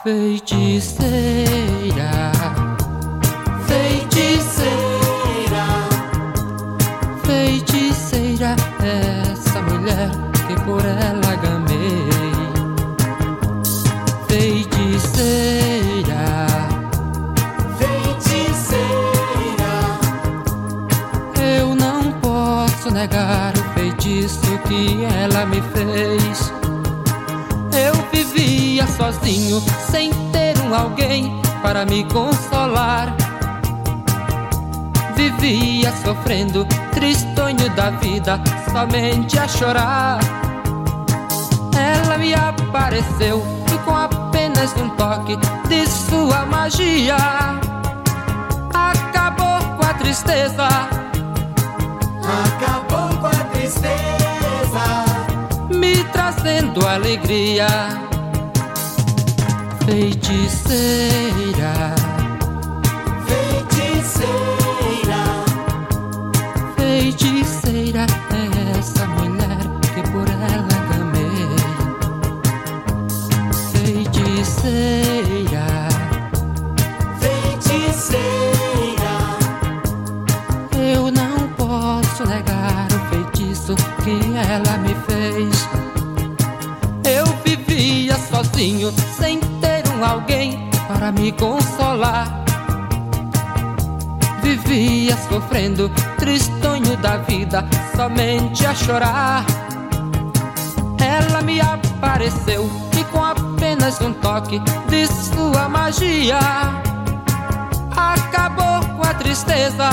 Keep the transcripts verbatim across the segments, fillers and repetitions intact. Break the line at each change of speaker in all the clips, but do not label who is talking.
Feiticeira, feiticeira, feiticeira, essa mulher que por ela gamei. Feiticeira,
feiticeira,
eu não posso negar o feitiço que ela me fez. Eu vivia sozinho, sem ter um alguém para me consolar. Vivia sofrendo, tristonho da vida, somente a chorar. Ela me apareceu e com apenas um toque de sua magia acabou com a tristeza.
acabou com a tristeza,
Me trazendo alegria. Feiticeira,
feiticeira,
feiticeira, é essa mulher que por ela gamei. Feiticeira,
feiticeira,
eu não posso negar o feitiço que ela me fez. Eu vivia sozinho, sem ter um alguém para me consolar. Vivia sofrendo, tristonho da vida, somente a chorar. Ela me apareceu e com apenas um toque de sua magia acabou com a tristeza.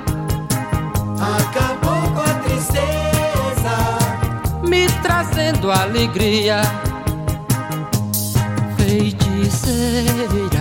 acabou com a tristeza,
Me trazendo alegria. Feiticeira,